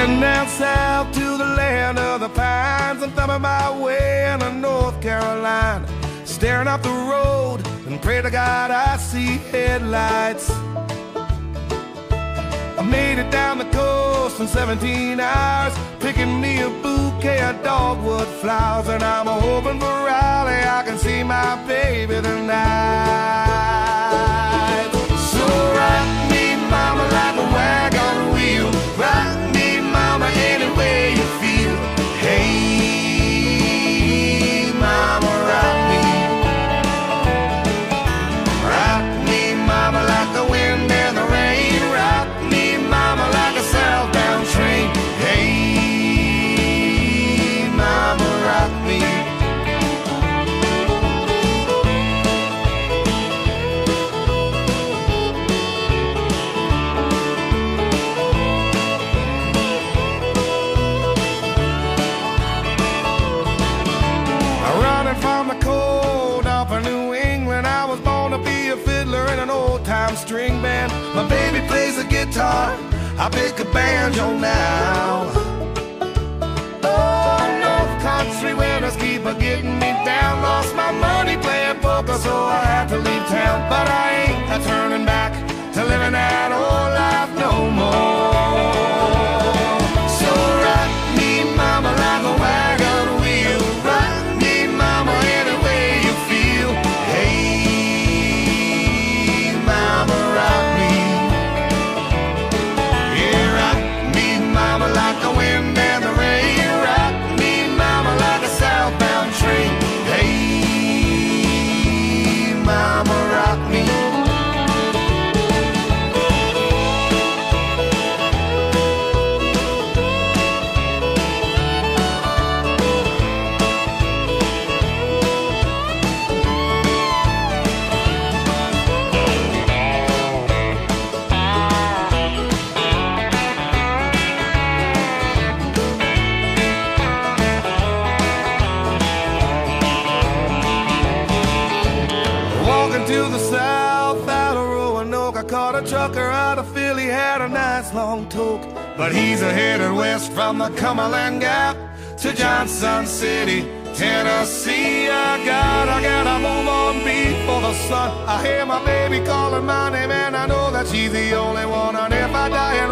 Heading down south to the land of the pines, I'm thumbing my way into North Carolina, staring up the road and pray to God I see headlights. I made it down the coast in 17 hours, picking me a bouquet of dogwood flowers, and I'm hoping for Raleigh I can see my baby tonight. So rock me, mama, like a wagon wheel. Rock me, mama, any way you feel. Hey, mama, rock me. Rock me, mama, like the wind and the rain. Rock me, mama, like a southbound train. Hey, mama, rock me. From the cold off of New England, I was born to be a fiddler in an old-time string band. My baby plays the guitar, I pick a banjo now. Oh, North Country winters keep a getting me down. Lost my money playing poker, so I had to leave town. But I ain't turning back to living that old life no more. So rock me, mama, like a wagon wheel. Rock mama, any way you feel. Hey, mama, rock me. Yeah, rock me, mama, like the wind and the rain. Rock me, mama, like a southbound train. Hey, mama, rock me. To the south out of Roanoke, I caught a trucker out of Philly, had a nice long toke. But he's headed west from the Cumberland Gap to Johnson City, Tennessee. I gotta move on before the sun. I hear my baby calling my name, and I know that she's the only one. And if I die